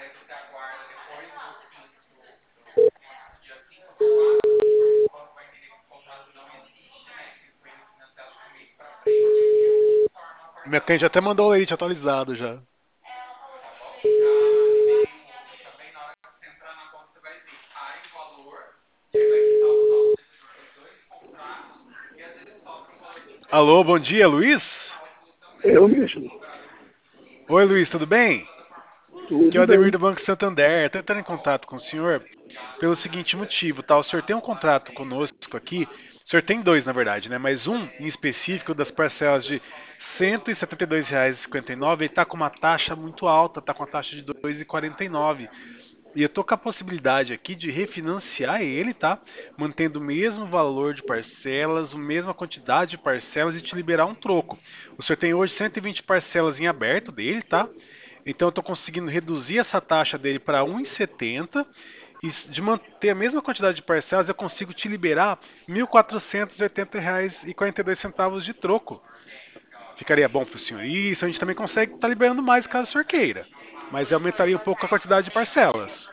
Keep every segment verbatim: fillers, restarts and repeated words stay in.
Minha cliente até mandou o leite atualizado já. Alô, bom dia, Luiz? Eu mesmo. Oi, Luiz, tudo bem? Aqui é o Tudo Ademir bem. do Banco Santander. Estou entrando em contato com o senhor pelo seguinte motivo, tá? O senhor tem um contrato conosco aqui. O senhor tem dois, na verdade, né? Mas um em específico das parcelas de cento e setenta e dois reais e cinquenta e nove, ele está com uma taxa muito alta, está com a taxa de dois reais e quarenta e nove. E eu tô com a possibilidade aqui de refinanciar ele, tá? Mantendo o mesmo valor de parcelas, a mesma quantidade de parcelas e te liberar um troco. O senhor tem hoje cento e vinte parcelas em aberto dele, tá? Então eu tô conseguindo reduzir essa taxa dele para um real e setenta e de manter a mesma quantidade de parcelas eu consigo te liberar mil quatrocentos e oitenta reais e quarenta e dois centavos de troco. Ficaria bom para o senhor isso, a gente também consegue estar liberando mais caso o senhor queira. Mas aumentaria um pouco a quantidade de parcelas.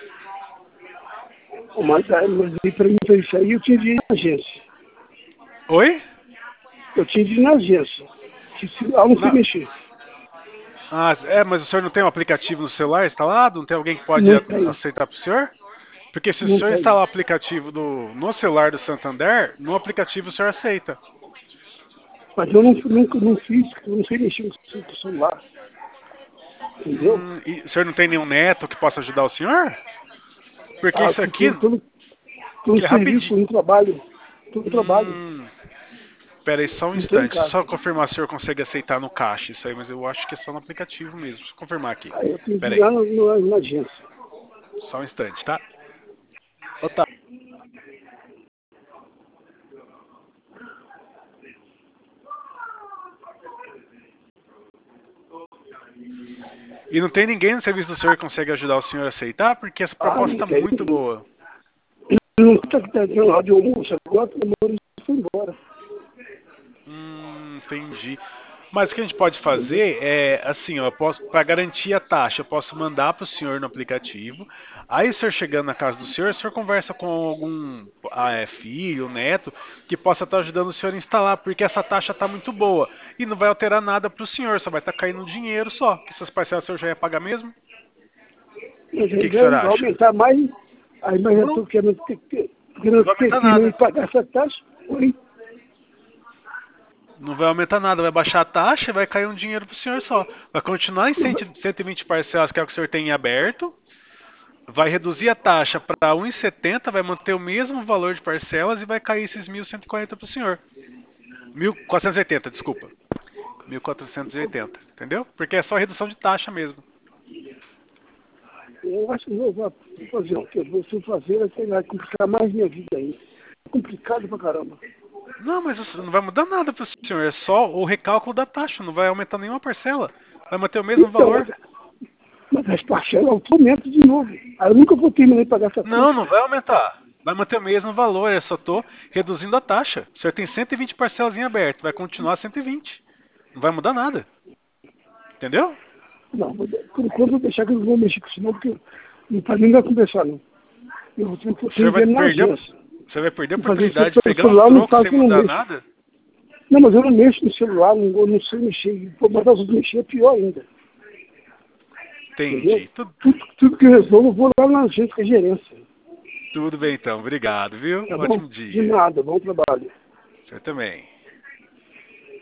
Mas, aí, mas aí para mim fazer isso aí eu tinha de ir na agência. Oi? Eu tinha de ir na agência. Que se lá não sei Na- mexer. Ah, é, mas o senhor não tem um aplicativo no celular instalado? Não tem alguém que pode Não a- tem. aceitar para o senhor? Porque se o Não senhor tem. instalar o aplicativo do, no celular do Santander, no aplicativo o senhor aceita. Mas eu não, nunca não fiz, eu não sei mexer no celular. Entendeu? Hum, e o senhor não tem nenhum neto que possa ajudar o senhor? Porque Ah, isso porque aqui, eu tô no, tô no que é serviço, rapidinho. no trabalho. Tô no trabalho. Hum, pera aí só um Não tô em instante. Só casa. confirmar se o senhor consegue aceitar no caixa isso aí, mas eu acho que é só no aplicativo mesmo. Deixa eu confirmar aqui. Aí eu tenho de Pera ir aí, lá na, na, na agência. só um instante, tá? Otávio. E não tem ninguém no serviço do senhor que consegue ajudar o senhor a aceitar? Porque essa Ah, proposta não está tem. muito boa. Não tá tendo lá de almoço agora, o namoro foi embora. Hum, entendi. Mas o que a gente pode fazer é assim, ó, para garantir a taxa, eu posso mandar para o senhor no aplicativo. Aí, o senhor chegando na casa do senhor, o senhor conversa com algum ah, é, filho, neto, que possa estar ajudando o senhor a instalar, porque essa taxa está muito boa e não vai alterar nada para o senhor, só vai estar caindo dinheiro só, que essas parcelas o senhor já ia pagar mesmo. O Mas que, aí que o senhor vai acha? aumentar mais. Aí, mas eu Não, estou querendo ter, ter, não querendo vai ter aumentar firma e nada. pagar essa taxa. Oi? Não vai aumentar nada, vai baixar a taxa e vai cair um dinheiro pro senhor só. Vai continuar em Não vai- cento e vinte parcelas, que é o que o senhor tem em aberto. Vai reduzir a taxa para um real e setenta, vai manter o mesmo valor de parcelas e vai cair esses mil cento e quarenta pro senhor. mil quatrocentos e oitenta, desculpa. mil quatrocentos e oitenta, entendeu? Porque é só redução de taxa mesmo. Eu acho que eu vou fazer o que eu vou fazer, vai ter- vai complicar mais minha vida aí. É complicado pra caramba. Não, mas isso não vai mudar nada pro senhor, é só o recálculo da taxa, não vai aumentar nenhuma parcela. Vai manter o mesmo Então, mas, valor. mas as parcelas aumentam de novo. Aí eu nunca vou terminar de pagar essa Não, taxa. não vai aumentar. Vai manter o mesmo valor, eu só estou reduzindo a taxa. O senhor tem cento e vinte parcelas em aberto, vai continuar cento e vinte. Não vai mudar nada. Entendeu? Não, mas por enquanto eu vou deixar que eu não vou mexer com isso não, porque não faz nem vai conversar não. Eu tenho que eu O senhor tenho que vai ir na perder, agência. você vai perder a E fazer isso oportunidade de pelo pegar um celular, não troco faz sem que eu não mudar mexo. nada. Não, mas eu não mexo no celular, não, eu não sei mexer. Vou mandar os outros mexer, é pior ainda. Entendeu? Entendi. Tudo, Tudo, tudo que eu resolvo, eu vou lá na agência com a gerência. tudo bem então. Obrigado, viu? Tá bom? Ótimo De dia. nada, bom trabalho. Você também.